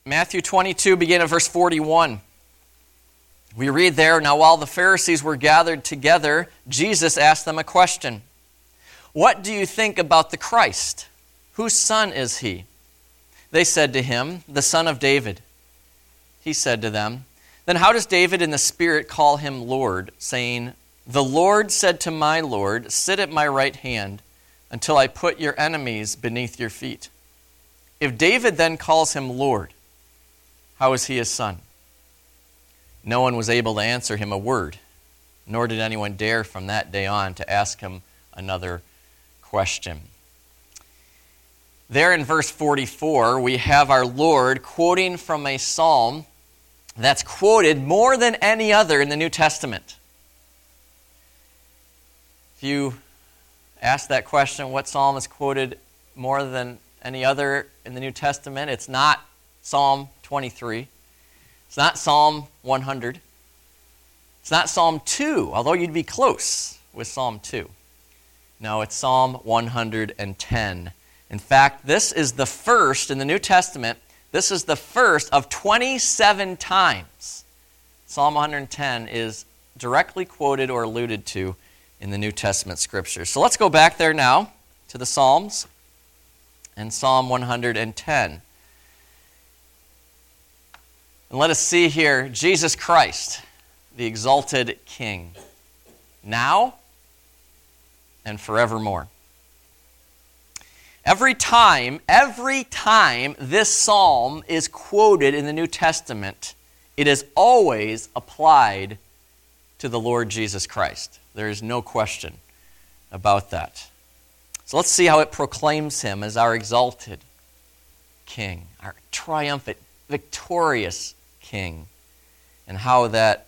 Matthew 22, beginning at verse 41. We read there, "Now while the Pharisees were gathered together, Jesus asked them a question. 'What do you think about the Christ? Whose son is he?' They said to him, 'The son of David.' He said to them, 'Then how does David in the Spirit call him Lord, saying, "The Lord said to my Lord, sit at my right hand until I put your enemies beneath your feet"? If David then calls him Lord, how is he his son?' No one was able to answer him a word, nor did anyone dare from that day on to ask him another question." There in verse 44, we have our Lord quoting from a psalm that's quoted more than any other in the New Testament. If you ask that question, what psalm is quoted more than any other in the New Testament, it's not Psalm 23. It's not Psalm 100. It's not Psalm 2, although you'd be close with Psalm 2. No, it's Psalm 110. In fact, this is the first in the New Testament, this is the first of 27 times Psalm 110 is directly quoted or alluded to in the New Testament scriptures. So let's go back there now to the Psalms and Psalm 110. And let us see here Jesus Christ, the exalted King, now and forevermore. Every time this psalm is quoted in the New Testament, it is always applied to the Lord Jesus Christ. There is no question about that. So let's see how it proclaims him as our exalted King, our triumphant, victorious King, and how that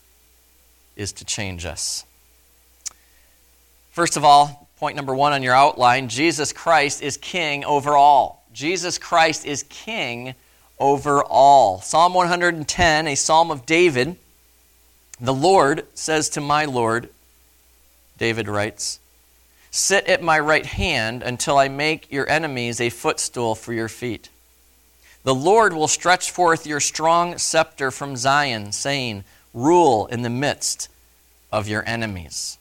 is to change us. First of all, point number one on your outline, Jesus Christ is King over all. Jesus Christ is King over all. Psalm 110, a psalm of David. "The Lord says to my Lord," David writes, "sit at my right hand until I make your enemies a footstool for your feet. The Lord will stretch forth your strong scepter from Zion, saying, rule in the midst of your enemies."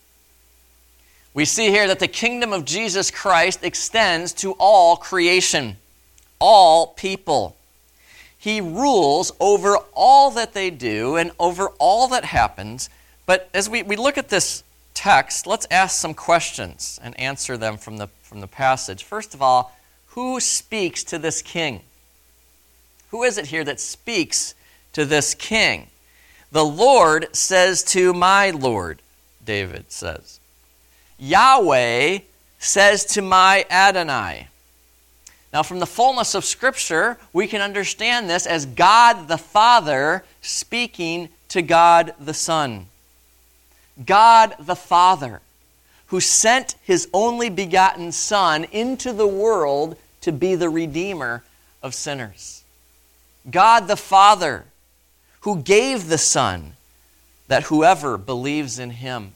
We see here that the kingdom of Jesus Christ extends to all creation, all people. He rules over all that they do and over all that happens. But as we look at this text, let's ask some questions and answer them from the passage. First of all, who speaks to this king? Who is it here that speaks to this king? "The Lord says to my Lord," David says. "Yahweh says to my Adonai." Now, from the fullness of Scripture, we can understand this as God the Father speaking to God the Son. God the Father, who sent his only begotten Son into the world to be the Redeemer of sinners. God the Father, who gave the Son, that whoever believes in him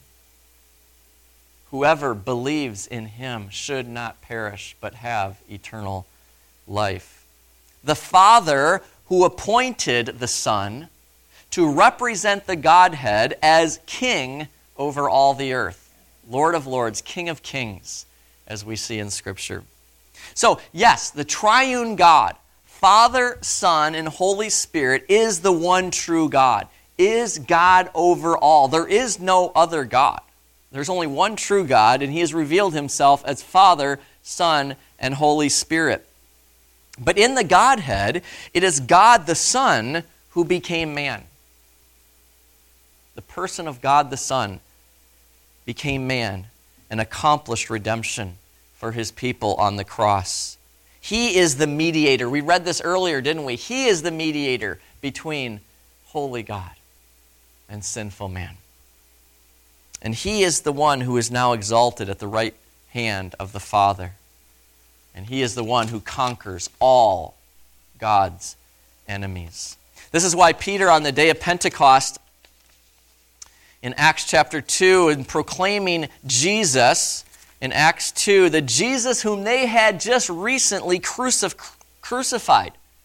should not perish but have eternal life. The Father who appointed the Son to represent the Godhead as King over all the earth, Lord of lords, King of kings, as we see in Scripture. So, yes, the triune God, Father, Son, and Holy Spirit is the one true God, is God over all. There is no other God. There's only one true God, and he has revealed himself as Father, Son, and Holy Spirit. But in the Godhead, it is God the Son who became man. The person of God the Son became man and accomplished redemption for his people on the cross. He is the mediator. We read this earlier, didn't we? He is the mediator between holy God and sinful man. And he is the one who is now exalted at the right hand of the Father. And he is the one who conquers all God's enemies. This is why Peter, on the day of Pentecost, in Acts chapter 2, in proclaiming Jesus, in Acts 2, the Jesus whom they had just recently crucified,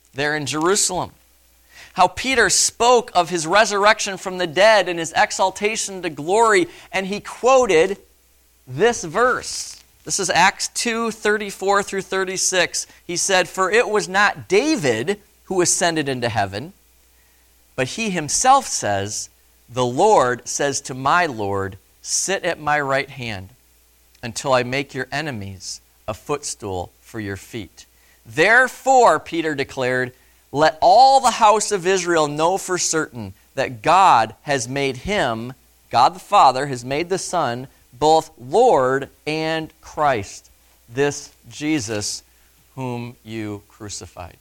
there in Jerusalem. How Peter spoke of his resurrection from the dead and his exaltation to glory, and he quoted this verse. This is Acts 2:34 through 36. He said, "For it was not David who ascended into heaven, but he himself says, 'The Lord says to my Lord, sit at my right hand until I make your enemies a footstool for your feet.' Therefore," Peter declared, "let all the house of Israel know for certain that God has made him," God the Father has made the Son, "both Lord and Christ, this Jesus whom you crucified."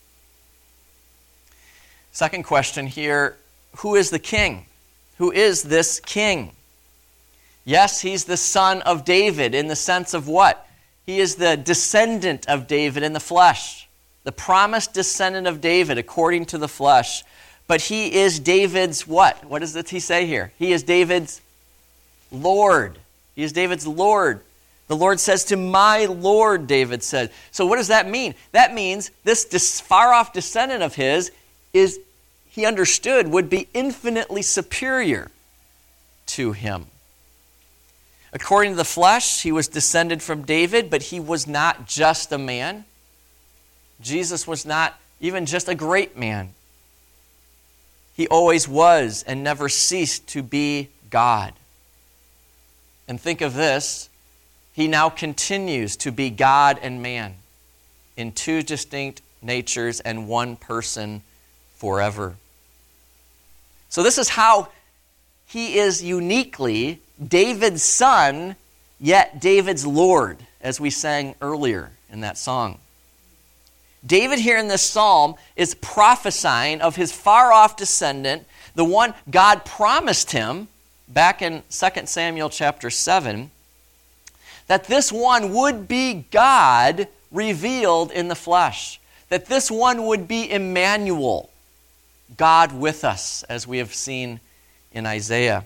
Second question here, who is the king? Who is this king? Yes, he's the son of David in the sense of what? He is the descendant of David in the flesh. The promised descendant of David according to the flesh. But he is David's what? What does he say here? He is David's Lord. He is David's Lord. The Lord says to my Lord, David said. So what does that mean? That means this far-off descendant of his is, he understood, would be infinitely superior to him. According to the flesh, he was descended from David, but he was not just a man. Jesus was not even just a great man. He always was and never ceased to be God. And think of this, he now continues to be God and man in two distinct natures and one person forever. So this is how he is uniquely David's son, yet David's Lord, as we sang earlier in that song. David here in this psalm is prophesying of his far-off descendant, the one God promised him back in 2 Samuel chapter 7, that this one would be God revealed in the flesh, that this one would be Emmanuel, God with us, as we have seen in Isaiah.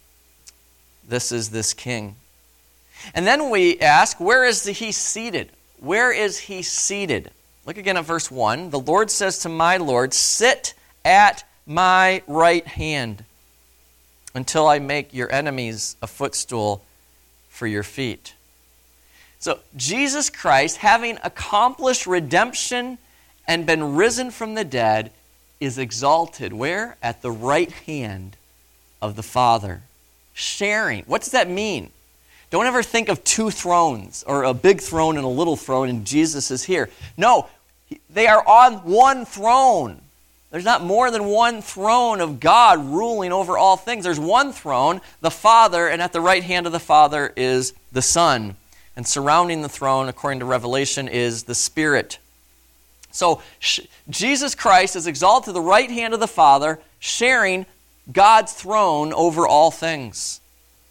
This is this king. And then we ask, where is he seated? Where is he seated? Look again at verse 1. The Lord says to my Lord, sit at my right hand until I make your enemies a footstool for your feet. So Jesus Christ, having accomplished redemption and been risen from the dead, is exalted. Where? At the right hand of the Father. Sharing. What does that mean? Don't ever think of two thrones or a big throne and a little throne and Jesus is here. No, they are on one throne. There's not more than one throne of God ruling over all things. There's one throne, the Father, and at the right hand of the Father is the Son. And surrounding the throne, according to Revelation, is the Spirit. So Jesus Christ is exalted to the right hand of the Father, sharing God's throne over all things.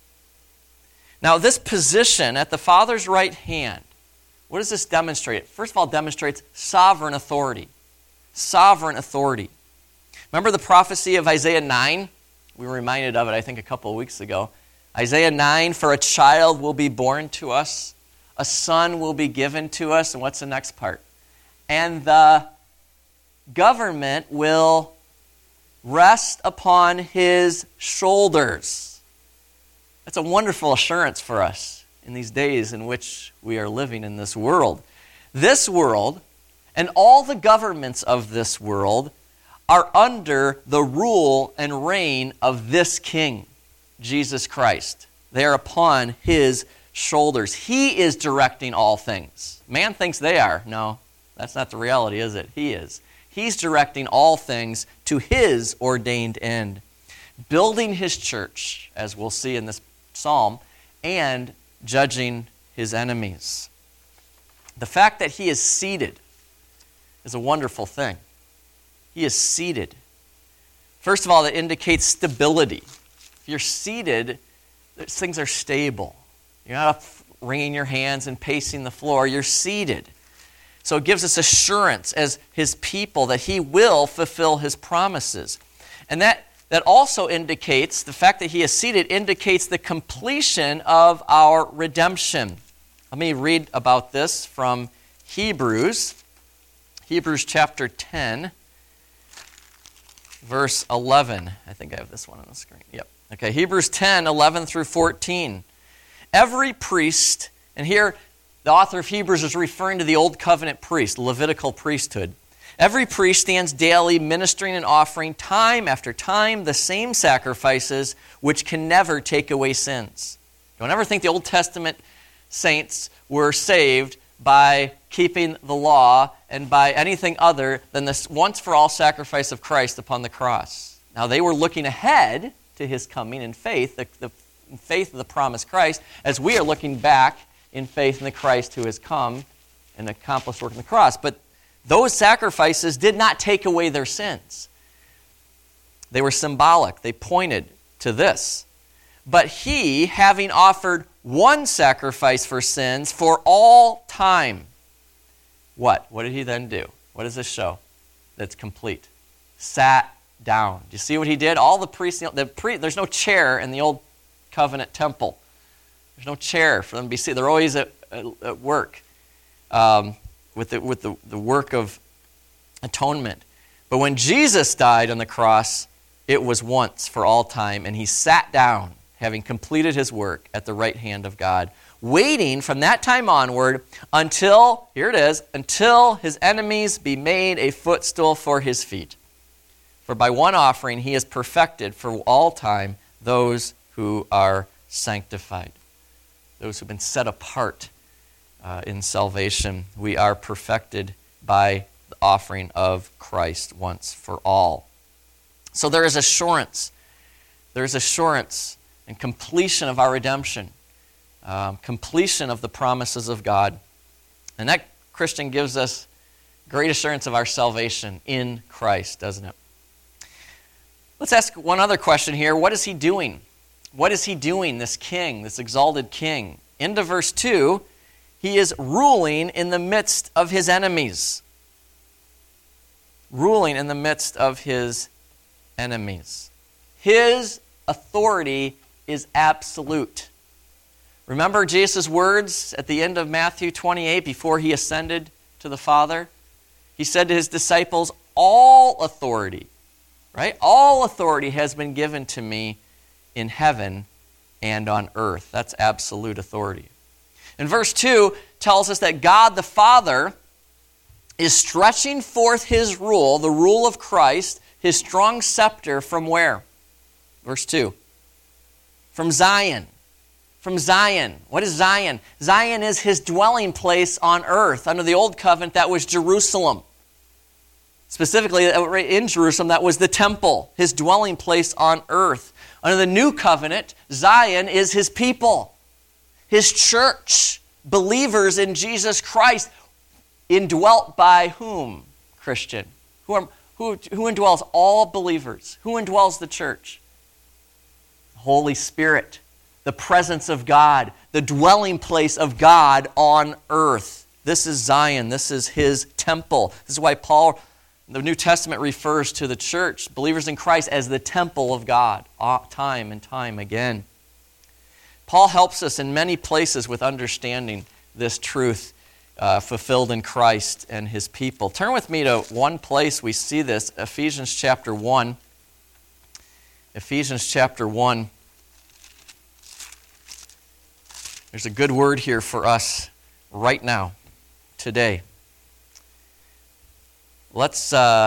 Now, this position at the Father's right hand, what does this demonstrate? First of all, it demonstrates sovereign authority. Sovereign authority. Remember the prophecy of Isaiah 9? We were reminded of it, I think, a couple of weeks ago. Isaiah 9, for a child will be born to us, a son will be given to us, and what's the next part? And the government will rest upon his shoulders. That's a wonderful assurance for us in these days in which we are living in this world. This world and all the governments of this world are under the rule and reign of this King, Jesus Christ. They are upon his shoulders. He is directing all things. Man thinks they are. No, that's not the reality, is it? He is. He's directing all things to his ordained end, building his church, as we'll see in this psalm, and judging his enemies. The fact that he is seated is a wonderful thing. He is seated. First of all, that indicates stability. If you're seated, things are stable. You're not up wringing your hands and pacing the floor. You're seated. So it gives us assurance as his people that he will fulfill his promises. And that also indicates, the fact that he is seated indicates the completion of our redemption. Let me read about this from Hebrews. Hebrews chapter 10, verse 11. I think I have this one on the screen. Yep. Okay, Hebrews 10, 11 through 14. Every priest, and here the author of Hebrews is referring to the Old Covenant priest, the Levitical priesthood. Every priest stands daily ministering and offering time after time the same sacrifices which can never take away sins. Don't ever think the Old Testament saints were saved by keeping the law and by anything other than this once-for-all sacrifice of Christ upon the cross. Now, they were looking ahead to his coming in faith, the faith of the promised Christ, as we are looking back in faith in the Christ who has come and accomplished work on the cross. But those sacrifices did not take away their sins. They were symbolic. They pointed to this. But he, having offered one sacrifice for sins for all time, what? What did he then do? What does this show? That's complete. Sat down. Do you see what he did? All the priests, there's no chair in the Old Covenant temple. There's no chair for them to be seated. They're always at work with the work of atonement. But when Jesus died on the cross, it was once for all time, and he sat down, having completed his work at the right hand of God, waiting from that time onward until, here it is, until his enemies be made a footstool for his feet. For by one offering he has perfected for all time those who are sanctified, those who have been set apart in salvation. We are perfected by the offering of Christ once for all. So there is assurance. There is assurance and completion of our redemption, completion of the promises of God. And that, Christian, gives us great assurance of our salvation in Christ, doesn't it? Let's ask one other question here. What is he doing? What is he doing, this king, this exalted king? Into verse 2, he is ruling in the midst of his enemies. Ruling in the midst of his enemies. His authority is absolute. Remember Jesus' words at the end of Matthew 28 before he ascended to the Father? He said to his disciples, all authority, right? All authority has been given to me in heaven and on earth. That's absolute authority. And verse 2 tells us that God the Father is stretching forth his rule, the rule of Christ, his strong scepter from where? Verse 2. From Zion. From Zion. What is Zion? Zion is his dwelling place on earth. Under the Old Covenant, that was Jerusalem. Specifically, in Jerusalem, that was the temple, his dwelling place on earth. Under the New Covenant, Zion is his people, his church, believers in Jesus Christ, indwelt by whom, Christian? Who indwells all believers? Who indwells the church? The Holy Spirit, the presence of God, the dwelling place of God on earth. This is Zion. This is his temple. This is why Paul, the New Testament, refers to the church, believers in Christ, as the temple of God, time and time again. Paul helps us in many places with understanding this truth fulfilled in Christ and his people. Turn with me to one place we see this, Ephesians chapter 1. Ephesians chapter 1. There's a good word here for us right now, today. Let's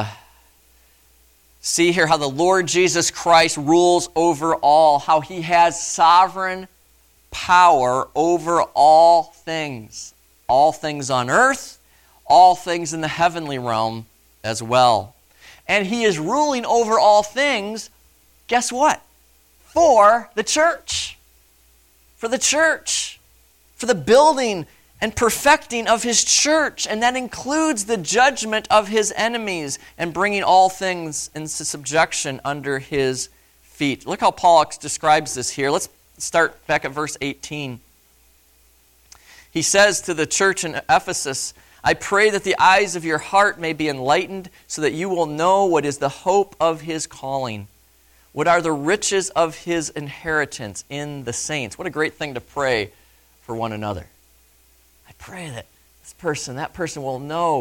see here how the Lord Jesus Christ rules over all, how he has sovereign power over all things on earth, all things in the heavenly realm as well. And he is ruling over all things, guess what? For the church. For the church. For the building and perfecting of his church. And that includes the judgment of his enemies and bringing all things into subjection under his feet. Look how Paul describes this here. Let's start back at verse 18. He says to the church in Ephesus, I pray that the eyes of your heart may be enlightened so that you will know what is the hope of his calling. What are the riches of his inheritance in the saints? What a great thing to pray for one another. I pray that that person will know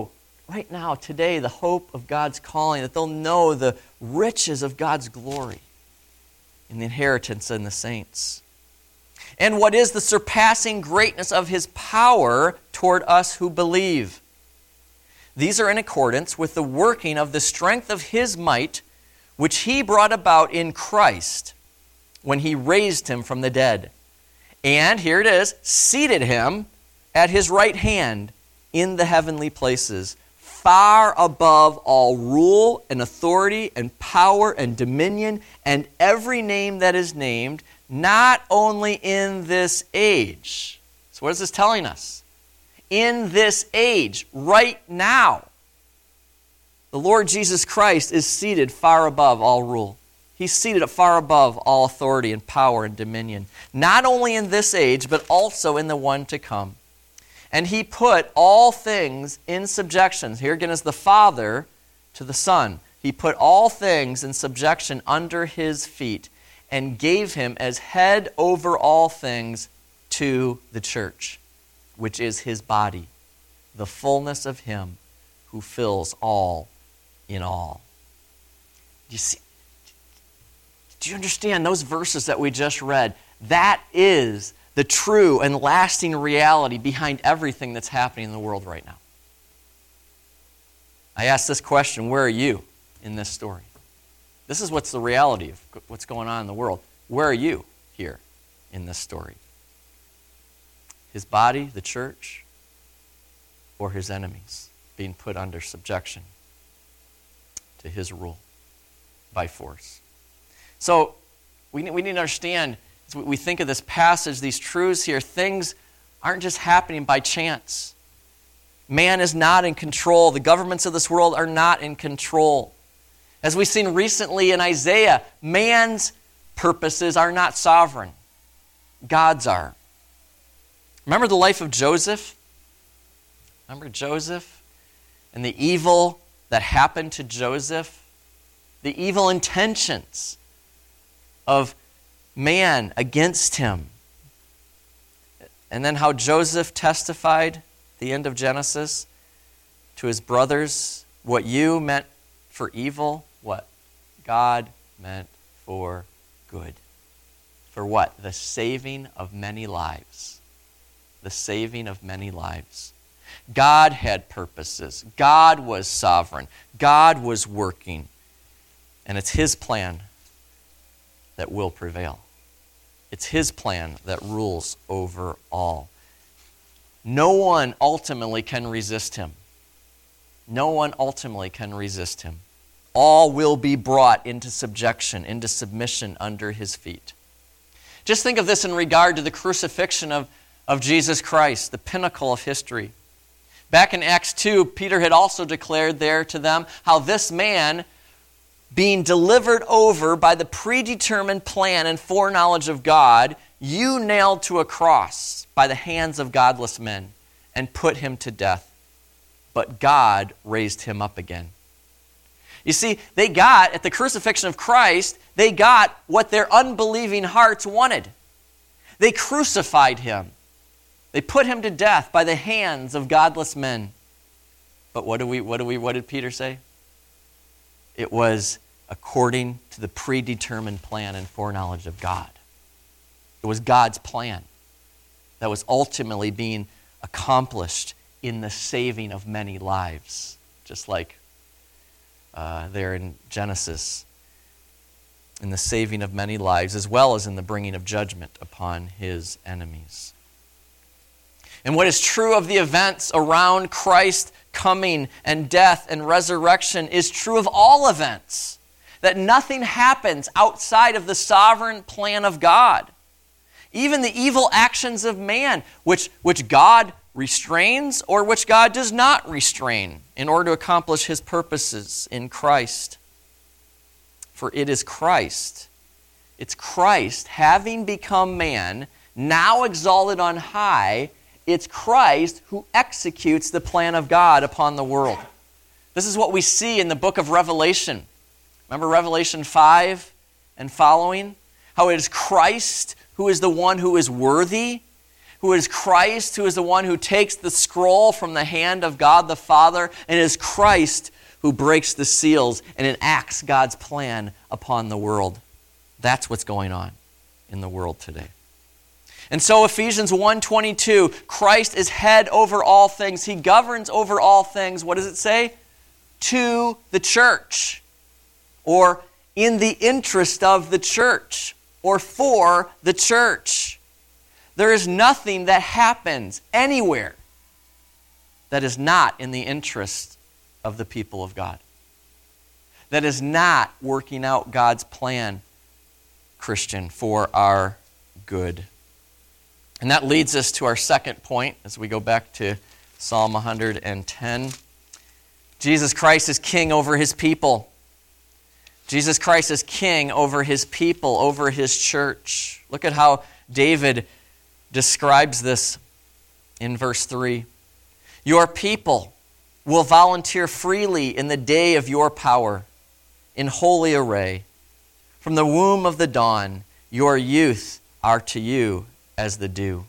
right now, today, the hope of God's calling, that they'll know the riches of God's glory in the inheritance in the saints. And what is the surpassing greatness of his power toward us who believe? These are in accordance with the working of the strength of his might, which he brought about in Christ when he raised him from the dead. And, here it is, seated him at his right hand in the heavenly places, far above all rule and authority and power and dominion and every name that is named, not only in this age. So what is this telling us? In this age, right now, the Lord Jesus Christ is seated far above all rule. He's seated far above all authority and power and dominion, not only in this age, but also in the one to come. And he put all things in subjection. Here again is the Father to the Son. He put all things in subjection under his feet and gave him as head over all things to the church, which is his body, the fullness of him who fills all in all. Do you see? Do you understand those verses that we just read? That is the true and lasting reality behind everything that's happening in the world right now. I ask this question, where are you in this story? This is what's the reality of what's going on in the world. Where are you here in this story? His body, the church, or his enemies being put under subjection to his rule by force? So we need to understand, as we think of this passage, these truths here, things aren't just happening by chance. Man is not in control. The governments of this world are not in control. As we've seen recently in Isaiah, man's purposes are not sovereign. God's are. Remember the life of Joseph? Remember Joseph and the evil that happened to Joseph? The evil intentions of man against him. And then how Joseph testified at the end of Genesis to his brothers, what you meant for evil, what God meant for good. For what? The saving of many lives. The saving of many lives. God had purposes. God was sovereign. God was working. And it's his plan that will prevail. It's his plan that rules over all. No one ultimately can resist him. No one ultimately can resist him. All will be brought into subjection, into submission under his feet. Just think of this in regard to the crucifixion of Jesus Christ, the pinnacle of history. Back in Acts 2, Peter had also declared there to them how this man, being delivered over by the predetermined plan and foreknowledge of God, you nailed to a cross by the hands of godless men and put him to death. But God raised him up again. You see, they got, at the crucifixion of Christ, they got what their unbelieving hearts wanted. They crucified him. They put him to death by the hands of godless men. But what did Peter say? It was according to the predetermined plan and foreknowledge of God. It was God's plan that was ultimately being accomplished in the saving of many lives, just like there in Genesis, in the saving of many lives, as well as in the bringing of judgment upon his enemies. And what is true of the events around Christ's coming and death and resurrection is true of all events. That nothing happens outside of the sovereign plan of God. Even the evil actions of man, which God restrains or which God does not restrain in order to accomplish his purposes in Christ. For it is Christ. It's Christ, having become man, now exalted on high. It's Christ who executes the plan of God upon the world. This is what we see in the book of Revelation. Remember Revelation 5 and following? How it is Christ who is the one who is worthy, who is Christ, who is the one who takes the scroll from the hand of God the Father, and it is Christ who breaks the seals and enacts God's plan upon the world. That's what's going on in the world today. And so Ephesians 1:22, Christ is head over all things. He governs over all things. What does it say? To the church, or in the interest of the church, or for the church. There is nothing that happens anywhere that is not in the interest of the people of God, that is not working out God's plan, Christian, for our good. And that leads us to our second point as we go back to Psalm 110. Jesus Christ is king over his people. Jesus Christ is king over his people, over his church. Look at how David describes this in verse 3. Your people will volunteer freely in the day of your power, in holy array. From the womb of the dawn, your youth are to you as the dew.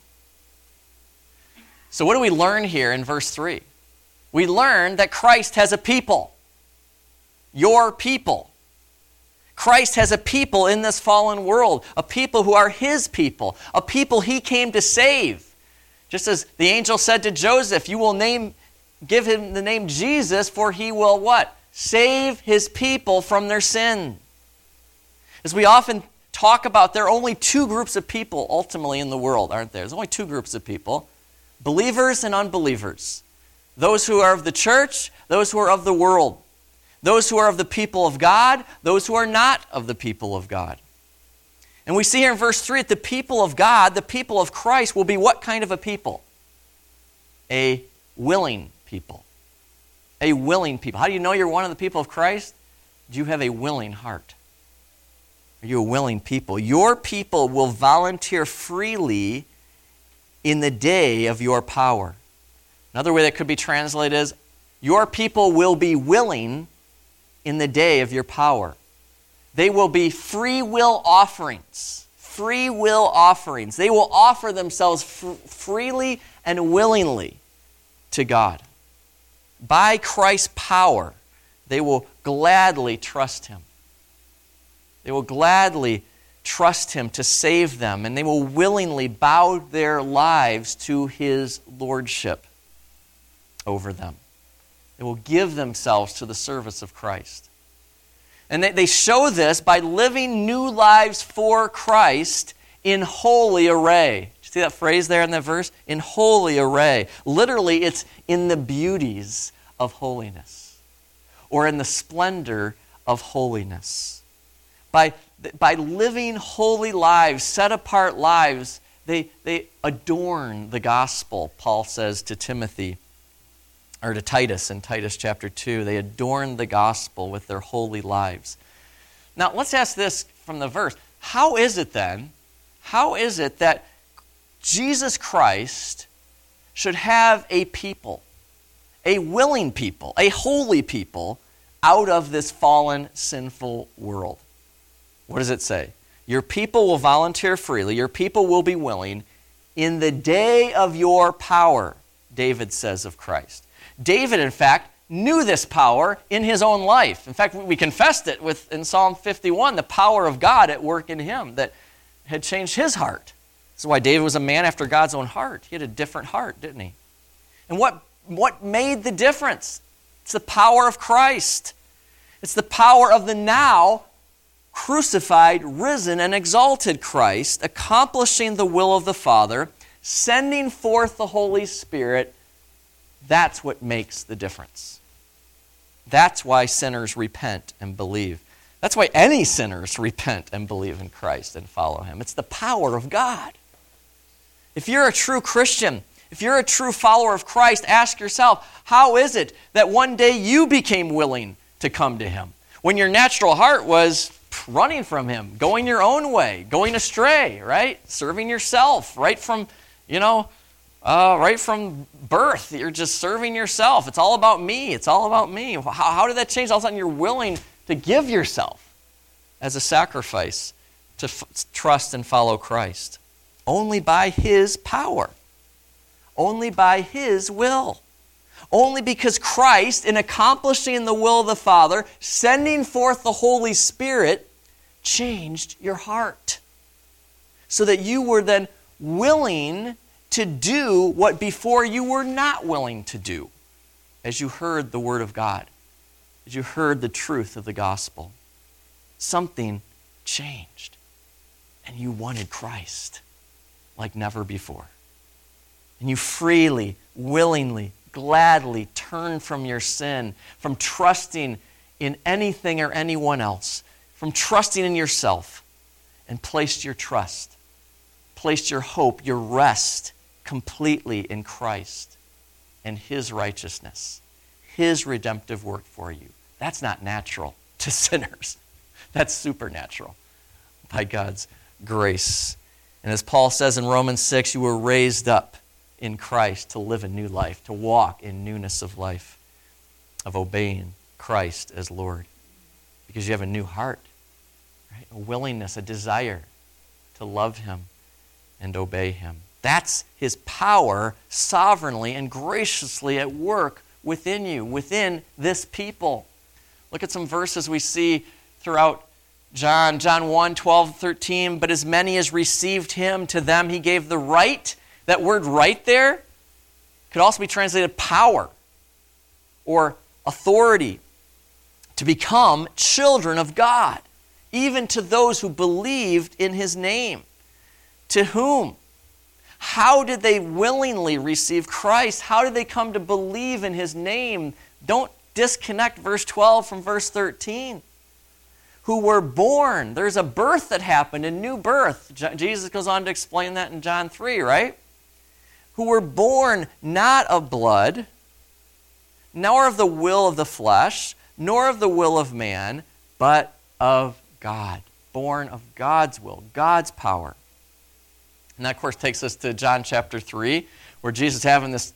So what do we learn here in verse 3? We learn that Christ has a people. Your people. Christ has a people in this fallen world, a people who are his people, a people he came to save. Just as the angel said to Joseph, you will give him the name Jesus, for he will what? Save his people from their sin. As we often talk about, there are only two groups of people ultimately in the world, aren't there? There's only two groups of people, believers and unbelievers. Those who are of the church, those who are of the world. Those who are of the people of God, those who are not of the people of God. And we see here in verse 3 that the people of God, the people of Christ, will be what kind of a people? A willing people. A willing people. How do you know you're one of the people of Christ? Do you have a willing heart? Are you a willing people? Your people will volunteer freely in the day of your power. Another way that could be translated is, your people will be willing in the day of your power. They will be free will offerings. Free will offerings. They will offer themselves freely and willingly to God. By Christ's power, they will gladly trust him. They will gladly trust him to save them, and they will willingly bow their lives to his lordship over them. They will give themselves to the service of Christ. And they show this by living new lives for Christ in holy array. Did you see that phrase there in that verse? In holy array. Literally, it's in the beauties of holiness, or in the splendor of holiness. By living holy lives, set-apart lives, they adorn the gospel, Paul says to Timothy, or to Titus in Titus chapter 2. They adorn the gospel with their holy lives. Now, let's ask this from the verse. How is it that Jesus Christ should have a people, a willing people, a holy people, out of this fallen, sinful world? What does it say? Your people will volunteer freely, your people will be willing in the day of your power, David says of Christ. David, in fact, knew this power in his own life. In fact, we confessed it in Psalm 51, the power of God at work in him that had changed his heart. This is why David was a man after God's own heart. He had a different heart, didn't he? And what made the difference? It's the power of Christ. It's the power of the now crucified, risen, and exalted Christ, accomplishing the will of the Father, sending forth the Holy Spirit. That's what makes the difference. That's why sinners repent and believe. That's why any sinners repent and believe in Christ and follow him. It's the power of God. If you're a true Christian, if you're a true follower of Christ, ask yourself, how is it that one day you became willing to come to him? When your natural heart was running from him, going your own way, going astray, right? Serving yourself, right from birth. You're just serving yourself. It's all about me. It's all about me. How did that change? All of a sudden you're willing to give yourself as a sacrifice to trust and follow Christ. Only by his power. only by His will. Only because Christ, in accomplishing the will of the Father, sending forth the Holy Spirit, changed your heart. So that you were then willing to do what before you were not willing to do, as you heard the Word of God, as you heard the truth of the gospel. Something changed, and you wanted Christ like never before. And you freely, willingly, gladly turned from your sin, from trusting in anything or anyone else, from trusting in yourself, and placed your trust, placed your hope, your rest completely in Christ and His righteousness, His redemptive work for you. That's not natural to sinners. That's supernatural by God's grace. And as Paul says in Romans 6, you were raised up in Christ to live a new life, to walk in newness of life, of obeying Christ as Lord. Because you have a new heart, right? A willingness, a desire to love Him and obey Him. That's His power sovereignly and graciously at work within you, within this people. Look at some verses we see throughout John 1, 12, 13. But as many as received Him, to them He gave the right. That word right there could also be translated power or authority to become children of God, even to those who believed in His name. To whom? How did they willingly receive Christ? How did they come to believe in His name? Don't disconnect verse 12 from verse 13. Who were born. There's a birth that happened, a new birth. Jesus goes on to explain that in John 3, right? Who were born not of blood, nor of the will of the flesh, nor of the will of man, but of God. Born of God's will, God's power. And that, of course, takes us to John chapter 3, where Jesus is having this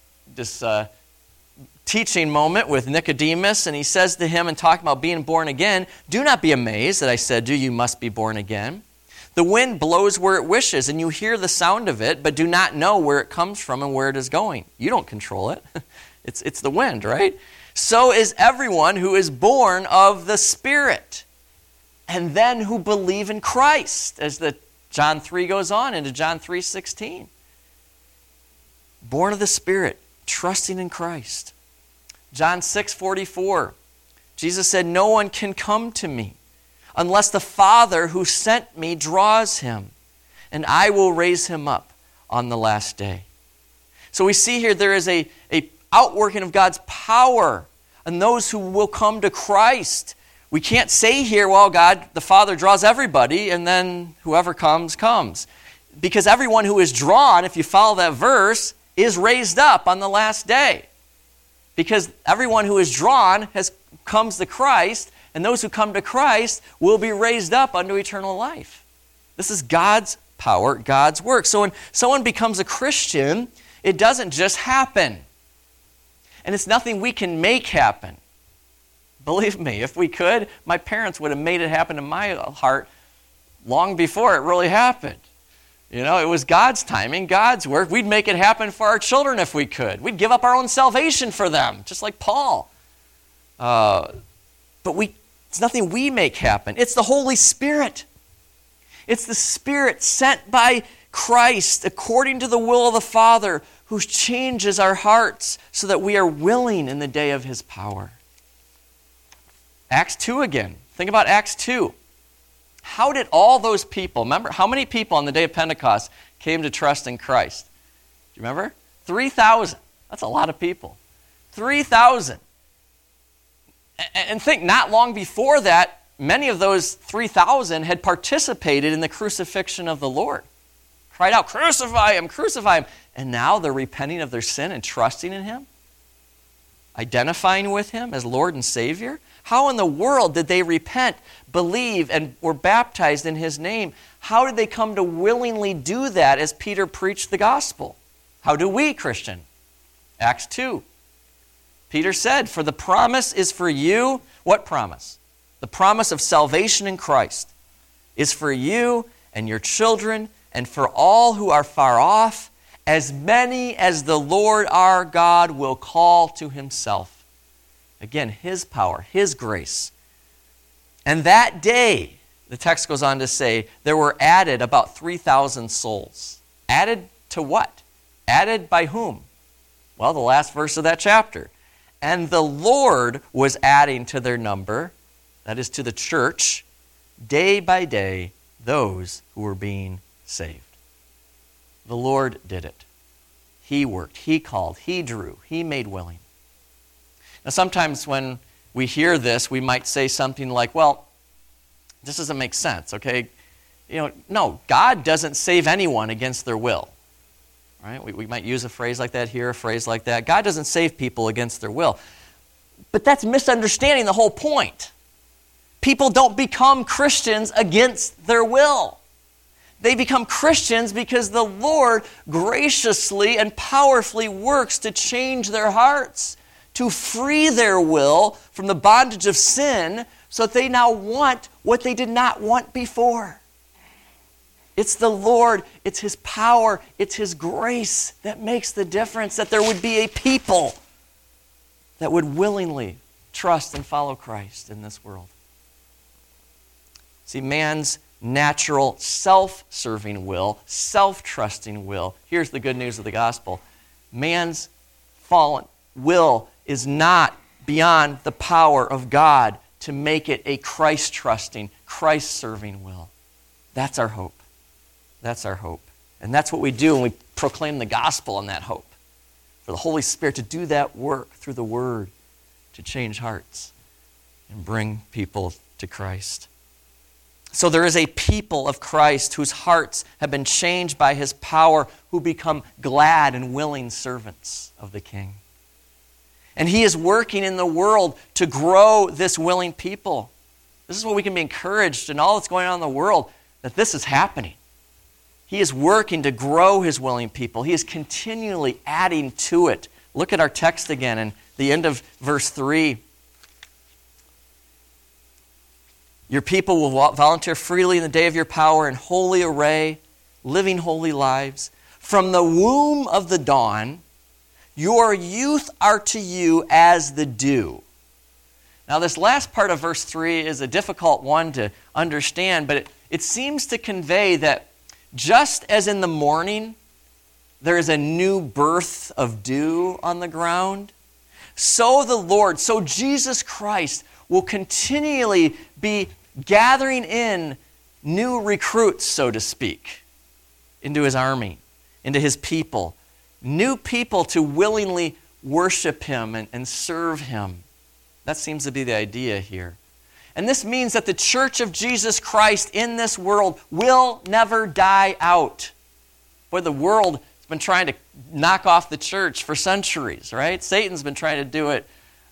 teaching moment with Nicodemus, and He says to him, and talking about being born again, do not be amazed that I said to you, you must be born again. The wind blows where it wishes, and you hear the sound of it, but do not know where it comes from and where it is going. You don't control it. It's the wind, right? So is everyone who is born of the Spirit, and then who believe in Christ, as the John 3 goes on into John 3:16. Born of the Spirit, trusting in Christ. John 6:44, Jesus said, no one can come to me unless the Father who sent me draws him, and I will raise him up on the last day. So we see here there is a outworking of God's power on those who will come to Christ. We can't say here, well, God, the Father draws everybody, and then whoever comes. Because everyone who is drawn, if you follow that verse, is raised up on the last day. Because everyone who is drawn comes to Christ, and those who come to Christ will be raised up unto eternal life. This is God's power, God's work. So when someone becomes a Christian, it doesn't just happen. And it's nothing we can make happen. Believe me, if we could, my parents would have made it happen in my heart long before it really happened. You know, it was God's timing, God's work. We'd make it happen for our children if we could. We'd give up our own salvation for them, just like Paul. But it's nothing we make happen. It's the Holy Spirit. It's the Spirit sent by Christ according to the will of the Father, who changes our hearts so that we are willing in the day of His power. Acts 2 again. Think about Acts 2. How did all those people, remember, how many people on the day of Pentecost came to trust in Christ? Do you remember? 3,000. That's a lot of people. 3,000. And think, not long before that, many of those 3,000 had participated in the crucifixion of the Lord. Cried out, crucify Him, crucify Him. And now they're repenting of their sin and trusting in Him? Identifying with Him as Lord and Savior? How in the world did they repent, believe, and were baptized in His name? How did they come to willingly do that as Peter preached the gospel? How do we, Christian? Acts 2. Peter said, for the promise is for you. What promise? The promise of salvation in Christ is for you and your children and for all who are far off, as many as the Lord our God will call to himself. Again, his power, his grace. And that day, the text goes on to say, there were added about 3,000 souls. Added to what? Added by whom? Well, the last verse of that chapter. And the Lord was adding to their number, that is to the church, day by day, those who were being saved. The Lord did it. He worked, he called, he drew, he made willing. Now sometimes when we hear this, we might say something like, well, this doesn't make sense, okay? No, God doesn't save anyone against their will. Right? We might use a phrase like that here, a phrase like that. God doesn't save people against their will. But that's misunderstanding the whole point. People don't become Christians against their will. They become Christians because the Lord graciously and powerfully works to change their hearts, to free their will from the bondage of sin so that they now want what they did not want before. It's the Lord, it's his power, it's his grace that makes the difference, that there would be a people that would willingly trust and follow Christ in this world. See, man's natural self-serving will, self-trusting will. Here's the good news of the gospel. Man's fallen will is not beyond the power of God to make it a Christ-trusting, Christ-serving will. That's our hope. That's our hope. And that's what we do when we proclaim the gospel in that hope. For the Holy Spirit to do that work through the Word to change hearts and bring people to Christ. So there is a people of Christ whose hearts have been changed by his power, who become glad and willing servants of the King. And he is working in the world to grow this willing people. This is what we can be encouraged in all that's going on in the world, that this is happening. He is working to grow his willing people. He is continually adding to it. Look at our text again in the end of verse 3. Your people will volunteer freely in the day of your power in holy array, living holy lives. From the womb of the dawn, your youth are to you as the dew. Now this last part of verse 3 is a difficult one to understand, but it seems to convey that just as in the morning there is a new birth of dew on the ground, so the Lord, so Jesus Christ will continually be gathering in new recruits, so to speak, into his army, into his people. New people to willingly worship him and serve him. That seems to be the idea here. And this means that the church of Jesus Christ in this world will never die out. Boy, the world has been trying to knock off the church for centuries, right? Satan's been trying to do it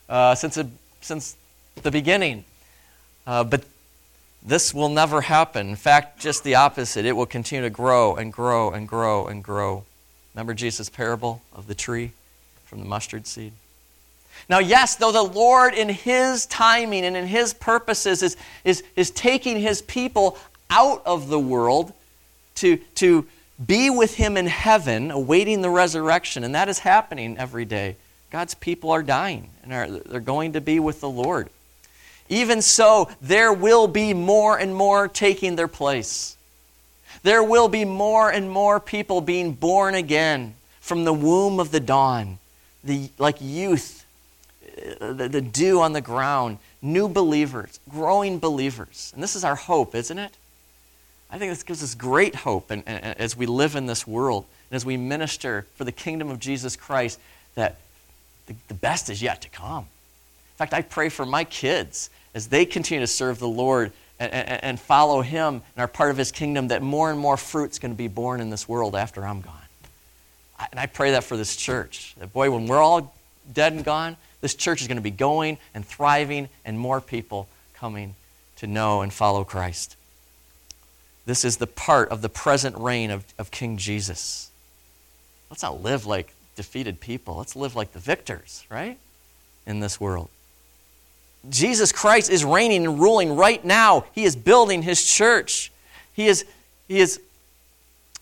since the beginning. But this will never happen. In fact, just the opposite. It will continue to grow and grow and grow and grow. Remember Jesus' parable of the tree from the mustard seed? Now, yes, though the Lord in his timing and in his purposes is taking his people out of the world to be with him in heaven, awaiting the resurrection, and that is happening every day. God's people are dying, and they're going to be with the Lord. Even so, there will be more and more taking their place. There will be more and more people being born again from the womb of the dawn, like youth, the dew on the ground, new believers, growing believers. And this is our hope, isn't it? I think this gives us great hope and as we live in this world and as we minister for the kingdom of Jesus Christ, that the best is yet to come. In fact, I pray for my kids as they continue to serve the Lord and follow him and are part of his kingdom, that more and more fruit's going to be born in this world after I'm gone. And I pray that for this church. That, boy, when we're all dead and gone, this church is going to be going and thriving and more people coming to know and follow Christ. This is the part of the present reign of King Jesus. Let's not live like defeated people. Let's live like the victors, right, in this world. Jesus Christ is reigning and ruling right now. He is building his church. He is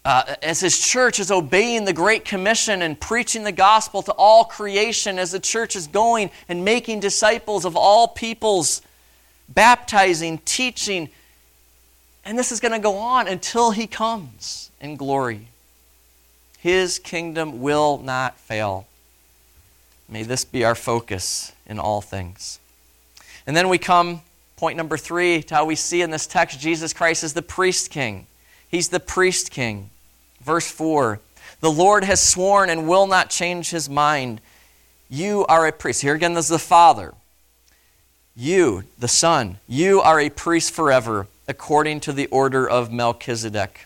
as his church is obeying the Great Commission and preaching the gospel to all creation, as the church is going and making disciples of all peoples, baptizing, teaching, and this is going to go on until he comes in glory. His kingdom will not fail. May this be our focus in all things. And then we come, point number 3, to how we see in this text Jesus Christ is the priest king. He's the priest king. Verse 4, the Lord has sworn and will not change his mind. You are a priest. Here again, this is the Father. You, the Son, you are a priest forever, according to the order of Melchizedek.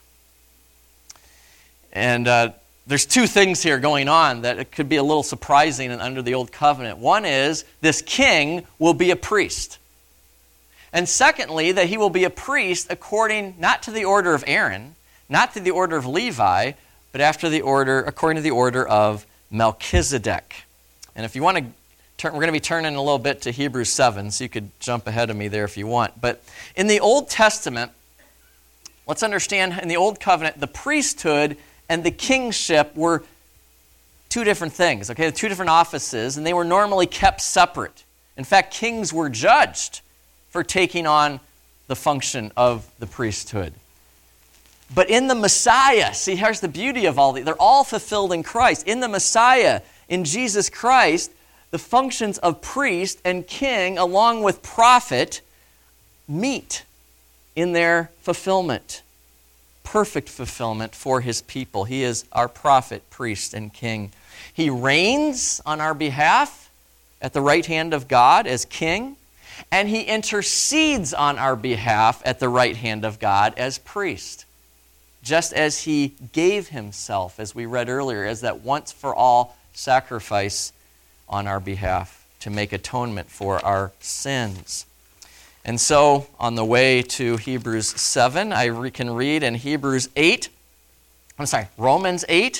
And there's two things here going on that it could be a little surprising and under the Old Covenant. One is this king will be a priest. And secondly, that he will be a priest according not to the order of Aaron, not to the order of Levi, but according to the order of Melchizedek. And if you want to turn, we're going to be turning a little bit to Hebrews 7, so you could jump ahead of me there if you want. But in the Old Testament, let's understand in the Old Covenant, the priesthood and the kingship were two different things, okay? Two different offices, and they were normally kept separate. In fact, kings were judged for taking on the function of the priesthood. But in the Messiah, see, here's the beauty of all these. They're all fulfilled in Christ. In the Messiah, in Jesus Christ, the functions of priest and king, along with prophet, meet in their fulfillment. Perfect fulfillment for his people. He is our prophet, priest, and king. He reigns on our behalf at the right hand of God as king, and he intercedes on our behalf at the right hand of God as priest, just as he gave himself, as we read earlier, as that once-for-all sacrifice on our behalf to make atonement for our sins. And so, on the way to Hebrews 7, I can read in Romans 8. Romans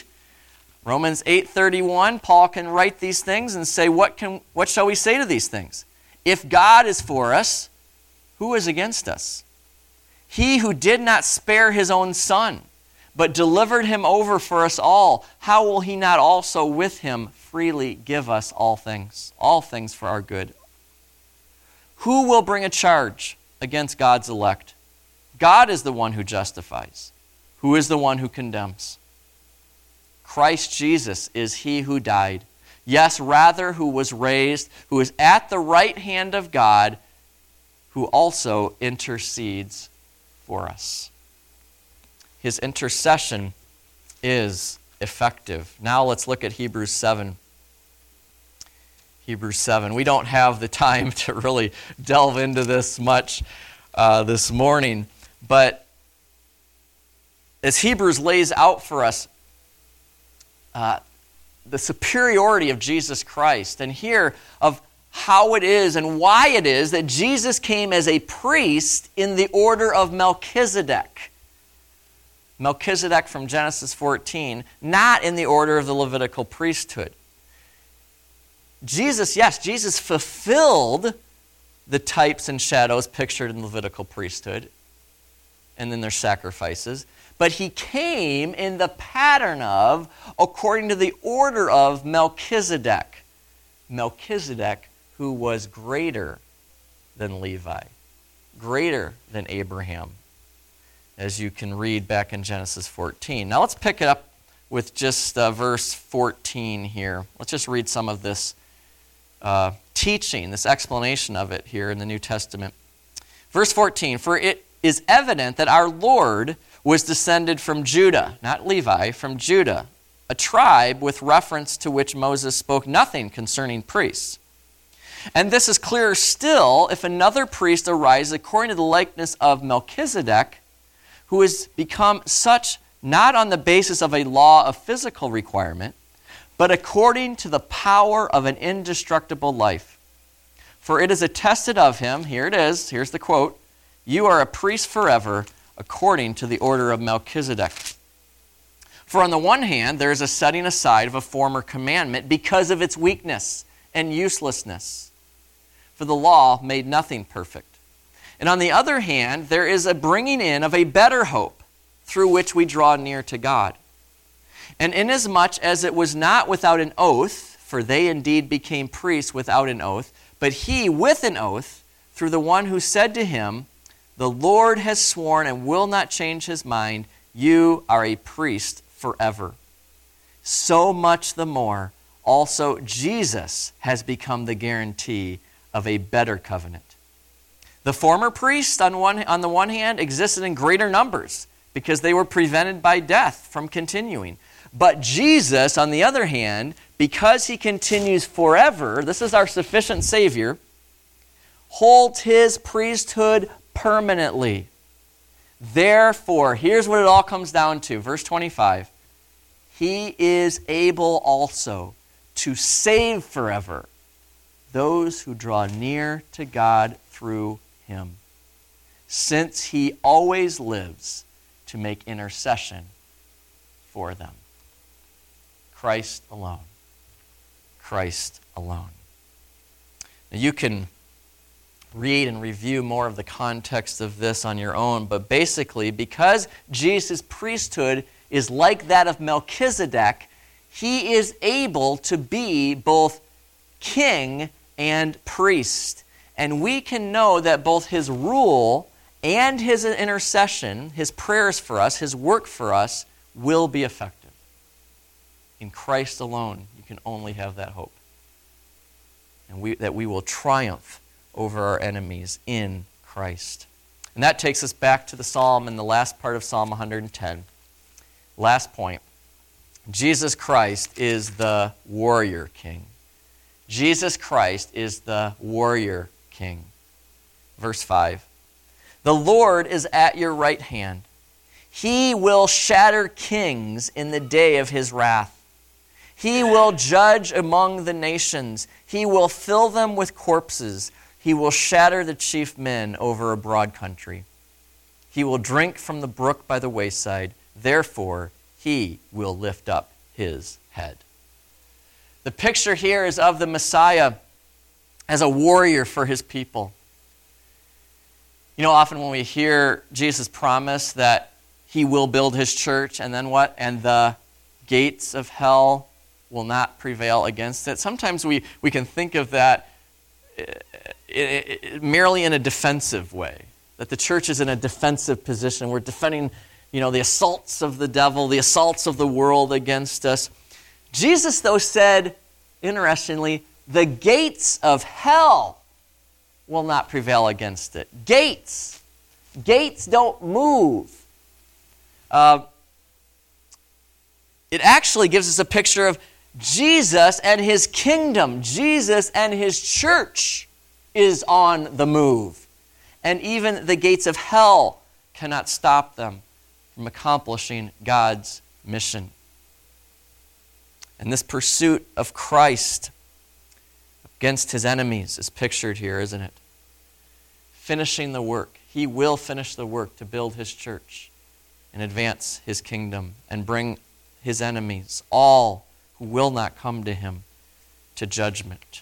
8:31, Paul can write these things and say, what shall we say to these things? If God is for us, who is against us? He who did not spare his own son, but delivered him over for us all, how will he not also with him freely give us all things for our good? Who will bring a charge against God's elect? God is the one who justifies. Who is the one who condemns? Christ Jesus is he who died. Yes, rather, who was raised, who is at the right hand of God, who also intercedes for us. His intercession is effective. Now let's look at Hebrews 7. Hebrews 7. We don't have the time to really delve into this much this morning, but as Hebrews lays out for us the superiority of Jesus Christ, and here of how it is and why it is that Jesus came as a priest in the order of Melchizedek. Melchizedek from Genesis 14, not in the order of the Levitical priesthood. Jesus fulfilled the types and shadows pictured in the Levitical priesthood and in their sacrifices, but he came in the pattern of, according to the order of Melchizedek. Melchizedek, who was greater than Levi, greater than Abraham, as you can read back in Genesis 14. Now let's pick it up with just verse 14 here. Let's just read some of this teaching, this explanation of it here in the New Testament. Verse 14, for it is evident that our Lord was descended from Judah, not Levi, from Judah, a tribe with reference to which Moses spoke nothing concerning priests. And this is clearer still if another priest arises according to the likeness of Melchizedek, who has become such not on the basis of a law of physical requirement, but according to the power of an indestructible life. For it is attested of him, here it is, here's the quote, you are a priest forever, according to the order of Melchizedek. For on the one hand, there is a setting aside of a former commandment because of its weakness and uselessness. For the law made nothing perfect. And on the other hand, there is a bringing in of a better hope through which we draw near to God. And inasmuch as it was not without an oath, for they indeed became priests without an oath, but he with an oath, through the one who said to him, the Lord has sworn and will not change his mind, you are a priest forever. So much the more, also Jesus has become the guarantee of a better covenant. The former priests, on the one hand, existed in greater numbers because they were prevented by death from continuing. But Jesus, on the other hand, because he continues forever, this is our sufficient Savior, holds his priesthood permanently. Therefore, here's what it all comes down to. Verse 25. He is able also to save forever those who draw near to God through him, since he always lives to make intercession for them. Christ alone. Christ alone. Now you can read and review more of the context of this on your own, but basically, because Jesus' priesthood is like that of Melchizedek, he is able to be both king and priest. And we can know that both his rule and his intercession, his prayers for us, his work for us, will be effective. In Christ alone, you can only have that hope. And that we will triumph over our enemies in Christ. And that takes us back to the psalm in the last part of Psalm 110. Last point. Jesus Christ is the warrior king. Jesus Christ is the warrior king. Verse 5. The Lord is at your right hand. He will shatter kings in the day of his wrath. He will judge among the nations. He will fill them with corpses. He will shatter the chief men over a broad country. He will drink from the brook by the wayside. Therefore, he will lift up his head. The picture here is of the Messiah as a warrior for his people. You know, often when we hear Jesus promise that he will build his church, and then what? And the gates of hell will not prevail against it. Sometimes we can think of that merely in a defensive way, that the church is in a defensive position. We're defending, the assaults of the devil, the assaults of the world against us. Jesus, though, said, interestingly, the gates of hell will not prevail against it. Gates. Gates don't move. It actually gives us a picture of Jesus and his kingdom. Jesus and his church is on the move. And even the gates of hell cannot stop them from accomplishing God's mission. And this pursuit of Christ against his enemies is pictured here, isn't it? Finishing the work. He will finish the work to build his church and advance his kingdom and bring his enemies, all who will not come to him, to judgment.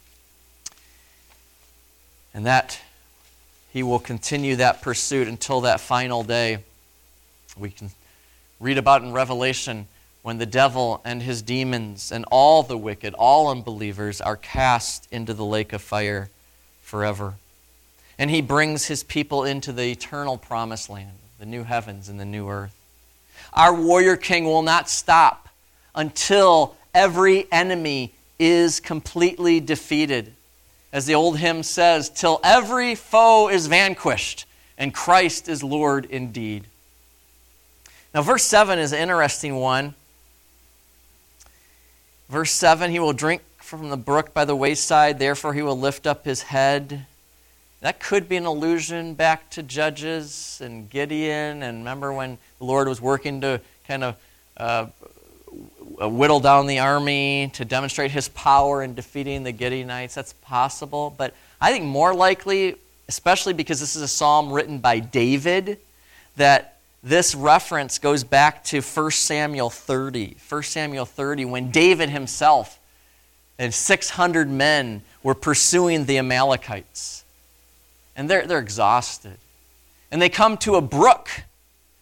And that he will continue that pursuit until that final day. We can read about in Revelation when the devil and his demons and all the wicked, all unbelievers, are cast into the lake of fire forever. And he brings his people into the eternal promised land, the new heavens and the new earth. Our warrior king will not stop until every enemy is completely defeated. As the old hymn says, till every foe is vanquished and Christ is Lord indeed. Now, verse 7 is an interesting one. Verse 7, he will drink from the brook by the wayside, therefore he will lift up his head. That could be an allusion back to Judges and Gideon, and remember when the Lord was working to kind of whittle down the army to demonstrate his power in defeating the Gideonites. That's possible, but I think more likely, especially because this is a psalm written by David, that this reference goes back to 1 Samuel 30. 1 Samuel 30, when David himself and 600 men were pursuing the Amalekites. And they're exhausted. And they come to a brook.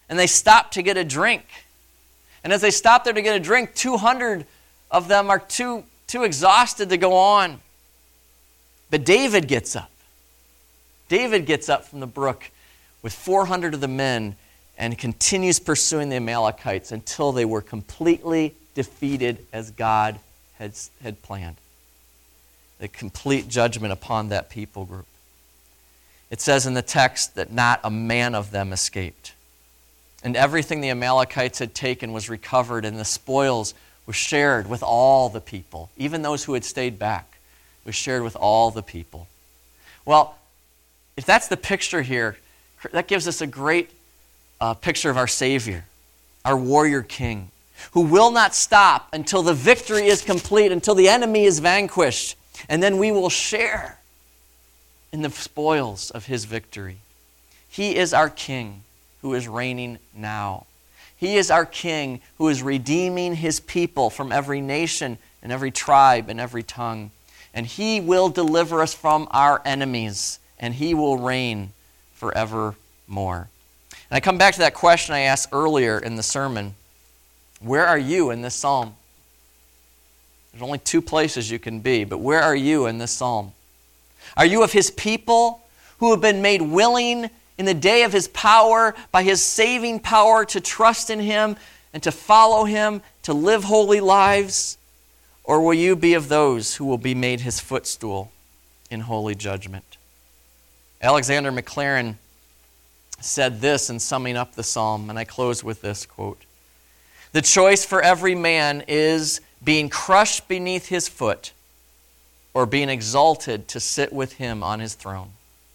And they stop to get a drink. And as they stop there to get a drink, 200 of them are too exhausted to go on. But David gets up. David gets up from the brook with 400 of the men and continues pursuing the Amalekites until they were completely defeated as God had planned. The complete judgment upon that people group. It says in the text that not a man of them escaped. And everything the Amalekites had taken was recovered, and the spoils were shared with all the people. Even those who had stayed back was shared with all the people. Well, if that's the picture here, that gives us a great picture of our Savior, our warrior king, who will not stop until the victory is complete, until the enemy is vanquished. And then we will share in the spoils of his victory. He is our king who is reigning now. He is our king who is redeeming his people from every nation and every tribe and every tongue. And he will deliver us from our enemies, and he will reign forevermore. And I come back to that question I asked earlier in the sermon. Where are you in this psalm? There's only two places you can be, but where are you in this psalm? Are you of his people who have been made willing in the day of his power, by his saving power, to trust in him and to follow him, to live holy lives? Or will you be of those who will be made his footstool in holy judgment? Alexander Maclaren said this in summing up the psalm, and I close with this quote. The choice for every man is being crushed beneath his foot or being exalted to sit with him on his throne.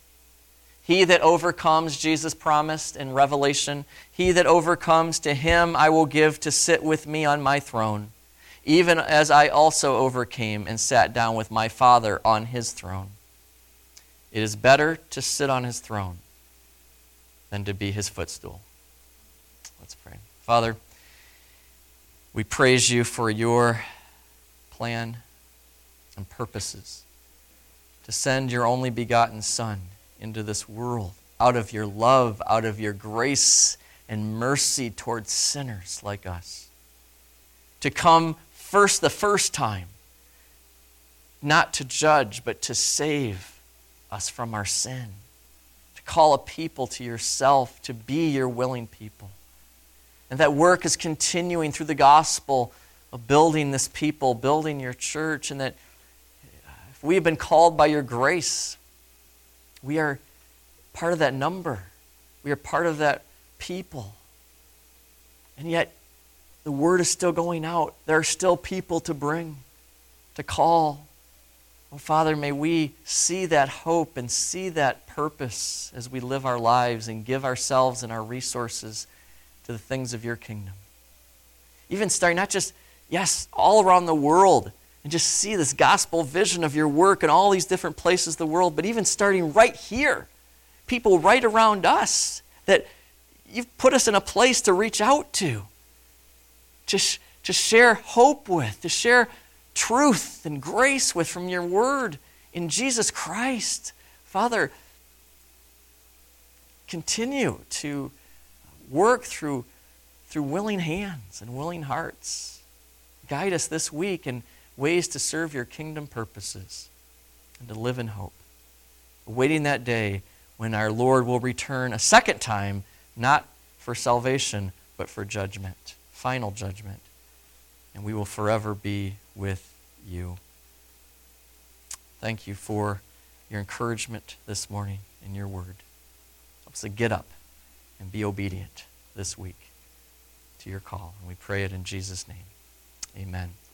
He that overcomes, Jesus promised in Revelation, he that overcomes, to him I will give to sit with me on my throne, even as I also overcame and sat down with my Father on his throne. It is better to sit on his throne than to be his footstool. Let's pray. Father, we praise you for your plan and purposes to send your only begotten Son into this world out of your love, out of your grace and mercy towards sinners like us. To come the first time, not to judge, but to save us from our sin. To call a people to yourself, to be your willing people. And that work is continuing through the gospel of building this people, building your church, and that if we have been called by your grace, we are part of that number. We are part of that people. And yet, the word is still going out. There are still people to bring, to call. Oh, Father, may we see that hope and see that purpose as we live our lives and give ourselves and our resources to the things of your kingdom. Even starting, not just, yes, all around the world, and just see this gospel vision of your work in all these different places of the world, but even starting right here, people right around us, that you've put us in a place to reach out to share hope with, to share truth and grace with from your word in Jesus Christ. Father, continue to work through willing hands and willing hearts. Guide us this week in ways to serve your kingdom purposes and to live in hope. Awaiting that day when our Lord will return a second time, not for salvation, but for judgment, final judgment. And we will forever be with you. Thank you for your encouragement this morning in your word. Help us to get up and be obedient this week to your call. And we pray it in Jesus' name. Amen.